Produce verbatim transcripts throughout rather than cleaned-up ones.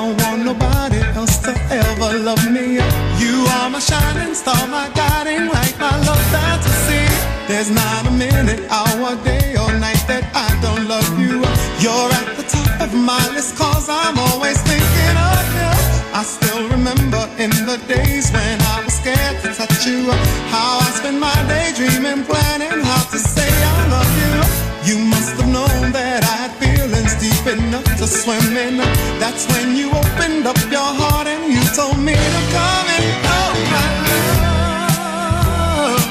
don't want nobody else to ever love me. You are my shining star, my guiding light, my love fantasy. There's not a minute, hour, day or night that I don't love you. You're at the top of my list, cause I'm always thinking of you. I still remember in the days when I was scared to touch you, how I spent my day dreaming, planning how to say I love you. You must have known that I had feelings deep enough to swim in. That's when you opened up your heart and you told me to come and oh my love.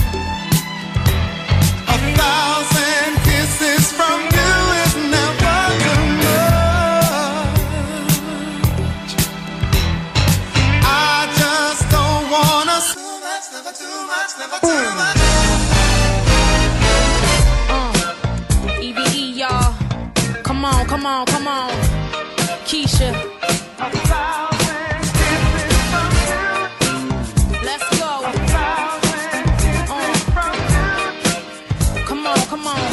A thousand kisses from you is never too much. I just don't wanna too much, never too much, never too much. Come on, come on, come on, Keisha. Let's go. Uh. Come on, come on.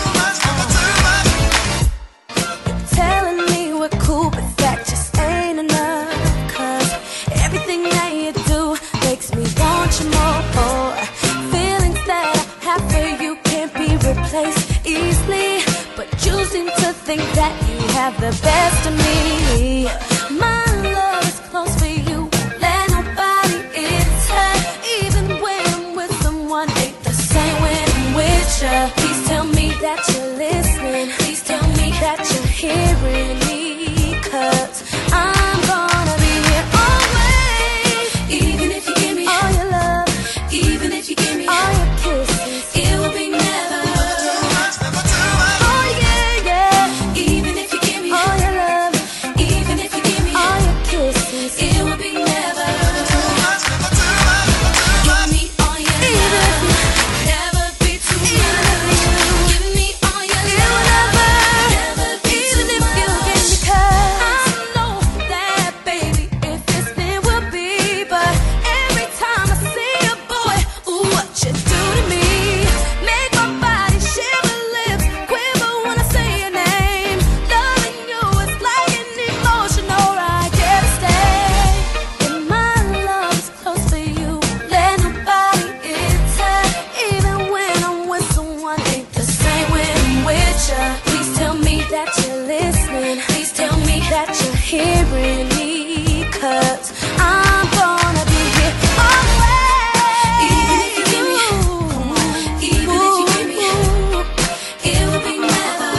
You're telling me we're cool, but that just ain't enough. Cause everything that you do makes me want you more. Feelings that I have for you can't be replaced easily. But you seem to think that you have the best of me. My love is close for you, let nobody enter. Even when I'm with someone, ain't the same when I'm with you. Please tell me that you're listening. Please tell me that you're hearing me. Cause I'm gonna be here always. Even if you give me all your love, even if you give me all your kisses, it will be never. Hearing me, cause I'm gonna be here always. Even if you give me, come on, even if you give me, it will be never.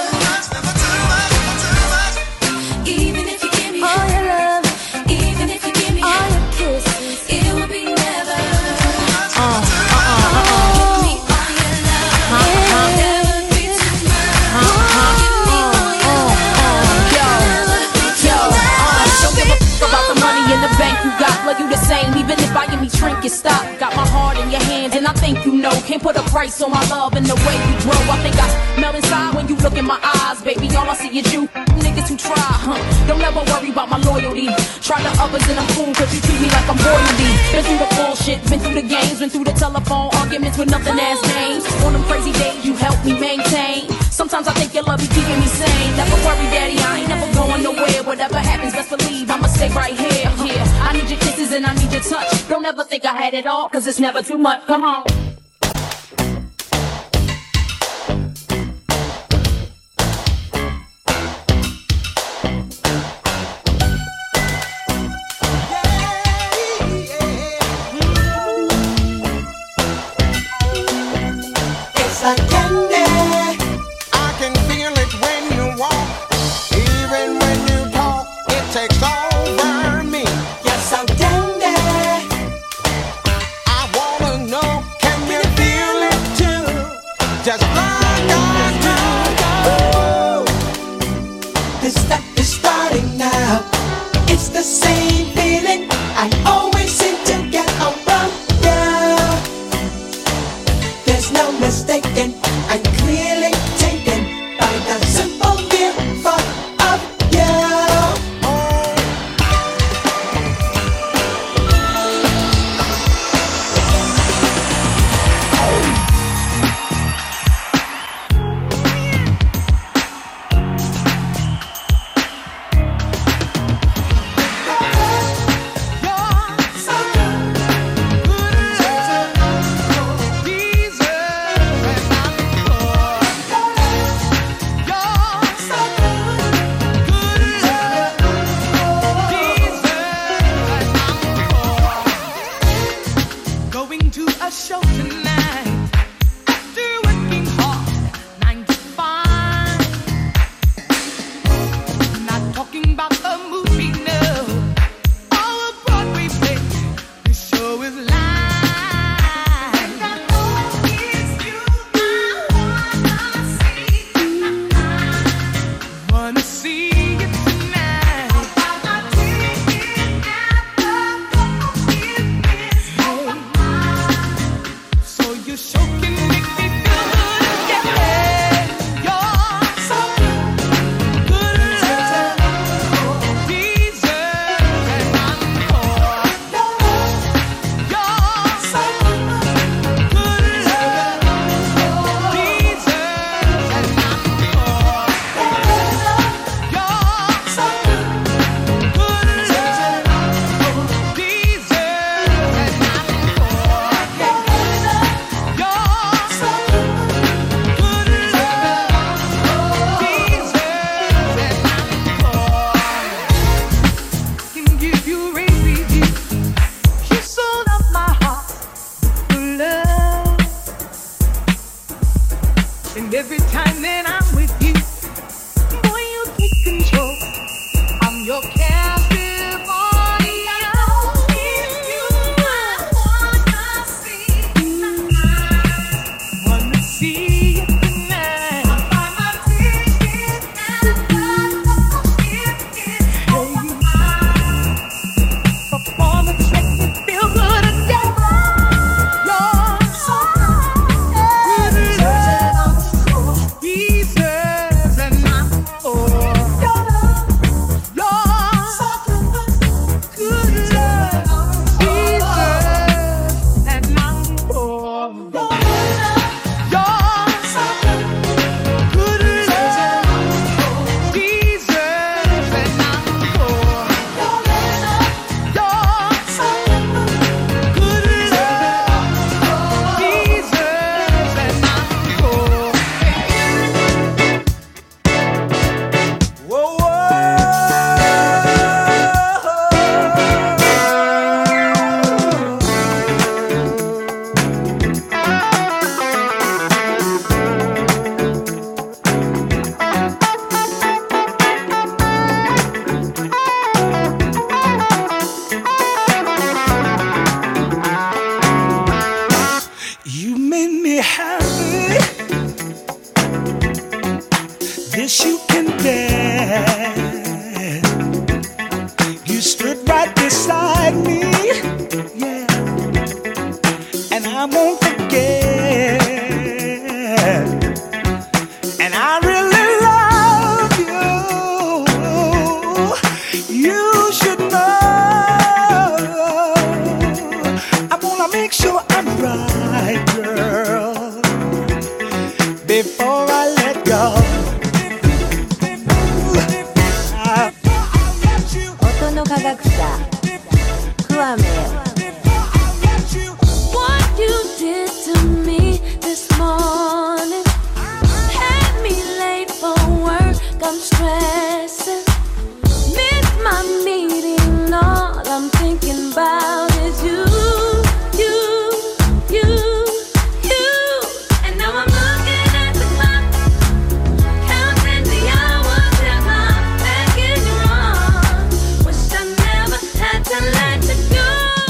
Even if you give me all your love, even if you give me all your kisses, it will be never. Uh, uh, uh, uh, uh. Give me all your love, uh, uh, never be too much. Uh, uh, give me all your love, yo. In the bank you got, love you the same, even if buying me trinkets stop. Got my heart in your hands and I think you know, can't put a price on my love and the way you grow. I think I smell inside when you look in my eyes, baby, all I see is you. Niggas who try, huh, don't ever worry about my loyalty. Try the others and I'm cool cause you treat me like I'm royalty. Been through the bullshit, been through the games, been through the telephone arguments with nothing as names. On them crazy days you help me maintain. Sometimes I think your love be keeping me sane. Never worry daddy, I ain't never going nowhere. Whatever happens, best believe I'ma stay right here. Yeah, I need your kisses and I need your touch. Don't ever think I had it all, cause it's never too much. Come on. It's like candy. I can feel it when you walk. Even when you talk, it takes over me. Yes, I'm dandy. I wanna know, can you feel it too? Just like I do. Ooh. This stuff is starting now. It's the same feeling I always seem to get around you. There's no mistaking, I'm clearly taken by the simple mere thought of you. You should know I wanna make sure I'm right, girl, before I let go. 音の科学者クワメ。 What you did to me this morning had me late for work. I'm stressing. Miss my meeting. All I'm thinking about is you, you, you, you. And now I'm looking at the clock, counting the hours till my back is wrong. Wish I never had to let you go.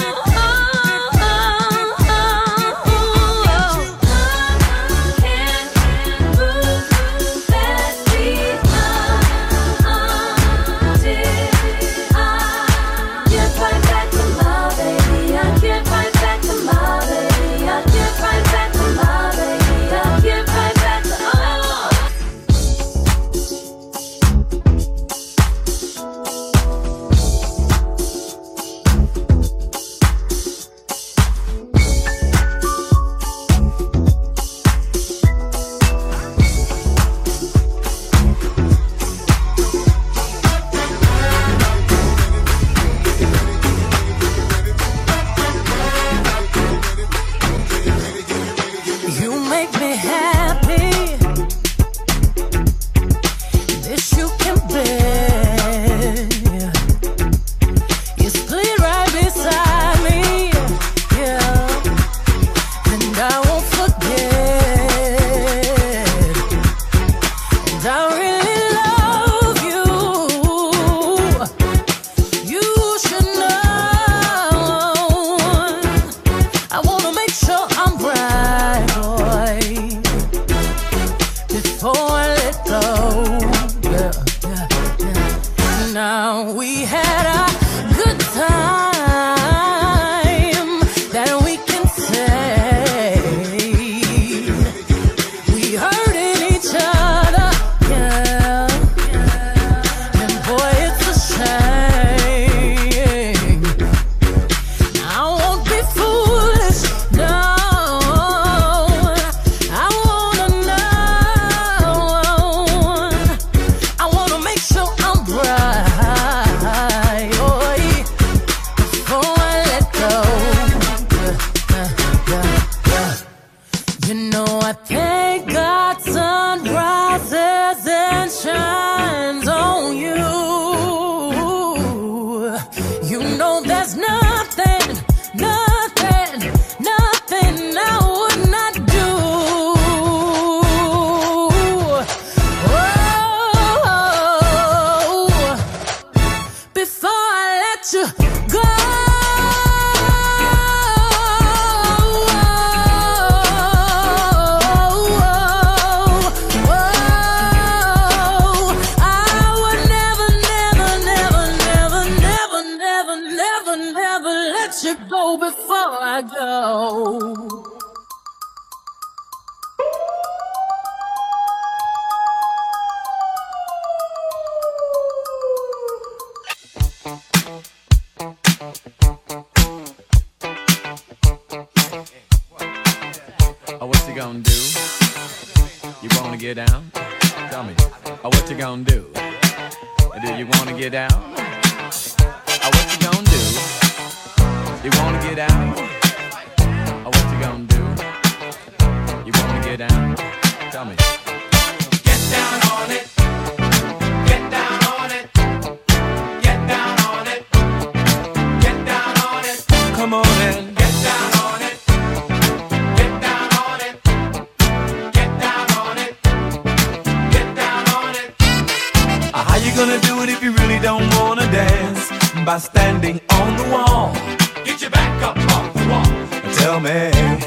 By standing on the wall, get your back up off the wall. Tell me,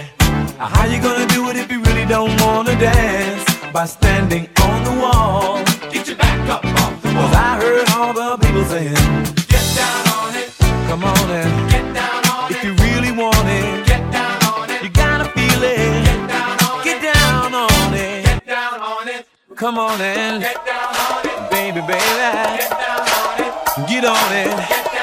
how you gonna do it if you really don't wanna dance? By standing on the wall, get your back up off the wall. 'Cause I heard all the people saying, get down on it. Come on and get down on it. If you really want it, get down on it. You gotta feel it. Get down on it. Get down on it. Get down on it. Come on and get down on it. Baby, baby. Get down on it. Get on it.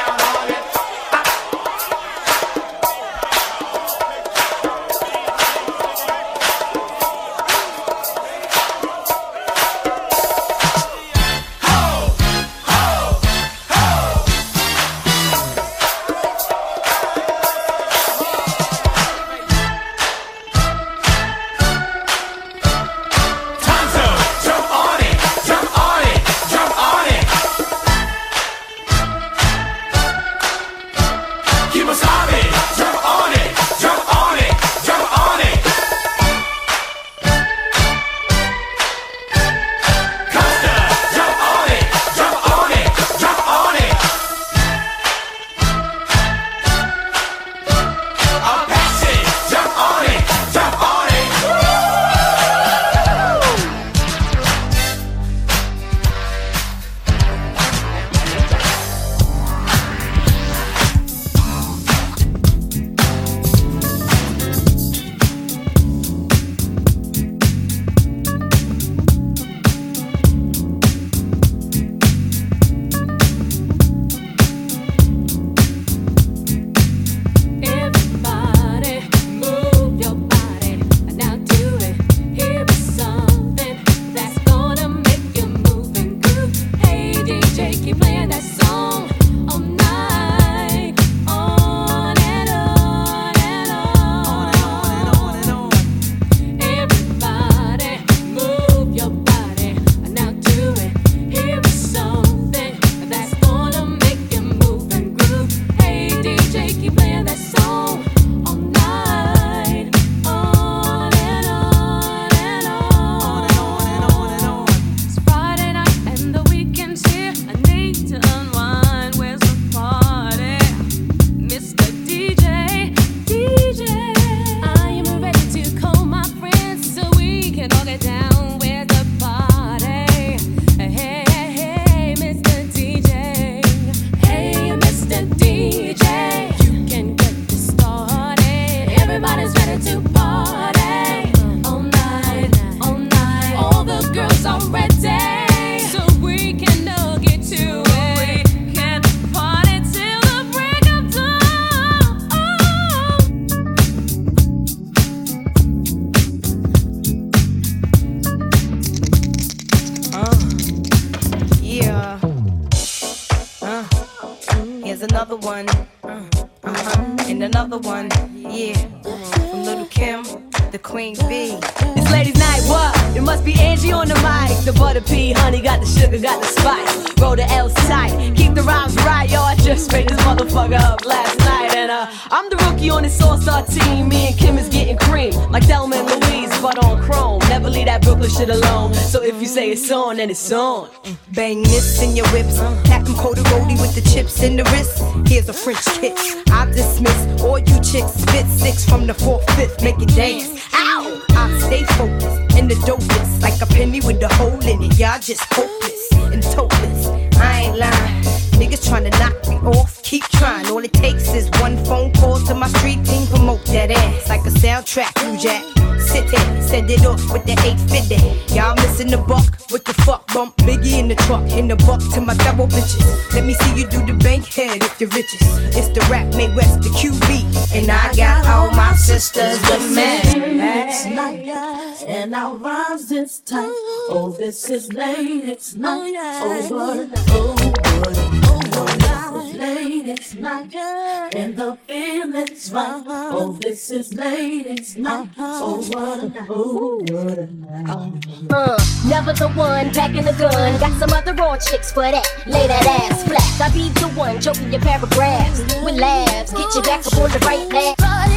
another one, uh, uh-huh, and another one, yeah. From Little Kim, the Queen Bee. It's ladies' night, what? It must be Angie on the mic. The butter pea, honey, got the sugar, got the spice. Roll the L's tight, keep the rhymes right, yo. I just made this motherfucker up last night, and uh, I'm the rookie on this all-star team. Me and Kim is getting cream, like Thelma and Louise, but on chrome. Never leave that Brooklyn shit alone. So if you say it's on, then it's on. Bang this in your whips, pack them coated roadie with the chips in the wrist. Here's a French kiss. I dismiss all you chicks. Spit six from the fourth, fifth, make it dance. Ow! I stay focused in the dopest, like a penny with a hole in it. Y'all just hopeless and topless. I ain't lying. Niggas tryna knock me off, keep trying. All it takes is one phone call to my street team. Promote that ass like a soundtrack. You jack, sit there, send it off with the eight fifty. Y'all missing the buck with the fuck bump. Biggie in the truck, in the buck to my double bitches. Let me see you do the bank head if you're riches. It's the rap made West, the Q B, and I got all my sisters with me. It's night, and our rhymes is tight. Oh, this is late, it's night. Oh, what, oh, what, oh, what, this is late, it's night. And the feeling's right. Oh, this is late, it's night. Oh, what, oh, what a night. Uh, never the one packing the gun. Got some other raw chicks for that. Lay that ass flat. I be the one choking your paragraphs with laughs. Get you back up on the right path.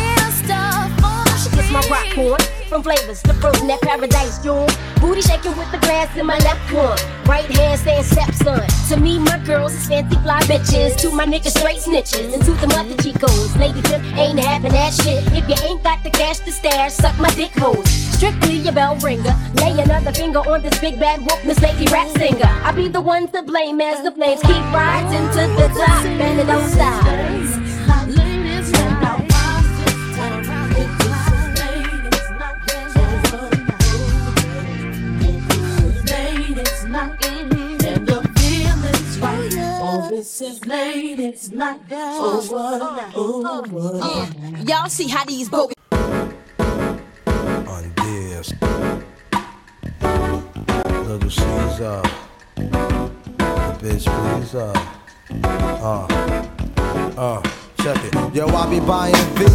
It's my rock horn, from flavors to frozen that paradise joint. Booty shaking with the glass in my left one. Right hand saying stepson. To me, my girls is fancy fly bitches. To my niggas, straight snitches. And to the mother chicos, lady tip ain't having that shit. If you ain't got the cash to stash, suck my dick holes. Strictly your bell ringer. Lay another finger on this big bad whoop, Miss Lady Rap Singer. I be the one to blame as the flames keep rising to the top, and it don't stop. this is late, it's not over, over. Yeah. Y'all see how these go. On this Little Caesar, the bitch please, uh, uh, uh, check it. Yo, I be buying V